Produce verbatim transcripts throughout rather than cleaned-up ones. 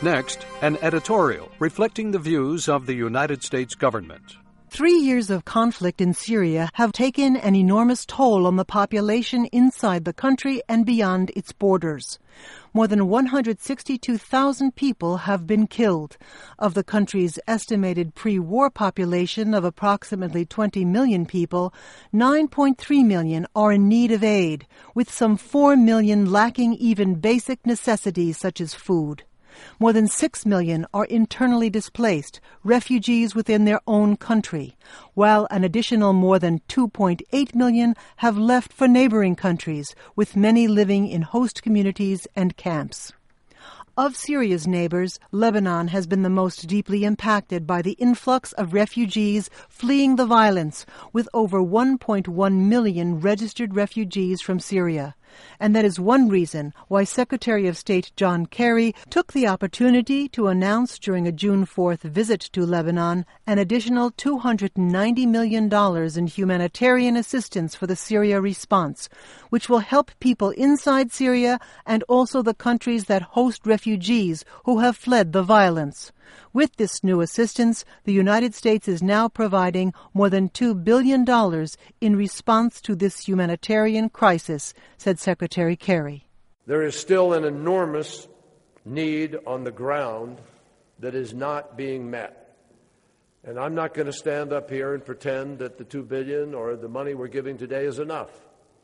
Next, an editorial reflecting the views of the United States government. Three years of conflict in Syria have taken an enormous toll on the population inside the country and beyond its borders. More than one hundred sixty-two thousand people have been killed. Of the country's estimated pre-war population of approximately twenty million people, nine point three million are in need of aid, with some four million lacking even basic necessities such as food. More than six million are internally displaced, refugees within their own country, while an additional more than two point eight million have left for neighboring countries, with many living in host communities and camps. Of Syria's neighbors, Lebanon has been the most deeply impacted by the influx of refugees fleeing the violence, with over one point one million registered refugees from Syria. And that is one reason why Secretary of State John Kerry took the opportunity to announce during a June fourth visit to Lebanon an additional two hundred ninety million dollars in humanitarian assistance for the Syria response, which will help people inside Syria and also the countries that host refugees who have fled the violence. With this new assistance, the United States is now providing more than two billion dollars in response to this humanitarian crisis, said Secretary Kerry. There is still an enormous need on the ground that is not being met. And I'm not going to stand up here and pretend that the two billion dollars or the money we're giving today is enough.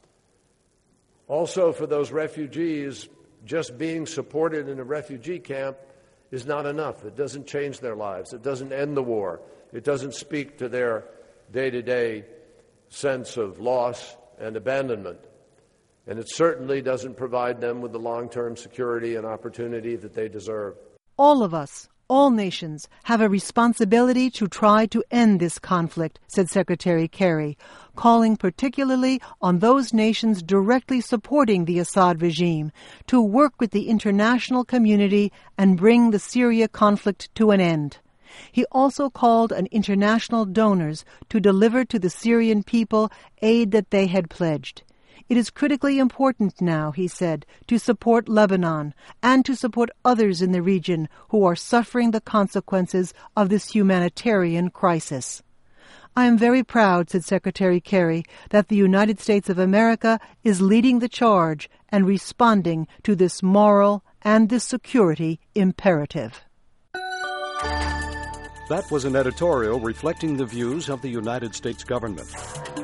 Also, for those refugees, just being supported in a refugee camp is not enough. It doesn't change their lives. It doesn't end the war. It doesn't speak to their day-to-day sense of loss and abandonment. And it certainly doesn't provide them with the long-term security and opportunity that they deserve. All of us, all nations, have a responsibility to try to end this conflict, said Secretary Kerry, calling particularly on those nations directly supporting the Assad regime to work with the international community and bring the Syria conflict to an end. He also called on international donors to deliver to the Syrian people aid that they had pledged. It is critically important now, he said, to support Lebanon and to support others in the region who are suffering the consequences of this humanitarian crisis. I am very proud, said Secretary Kerry, that the United States of America is leading the charge and responding to this moral and this security imperative. That was an editorial reflecting the views of the United States government.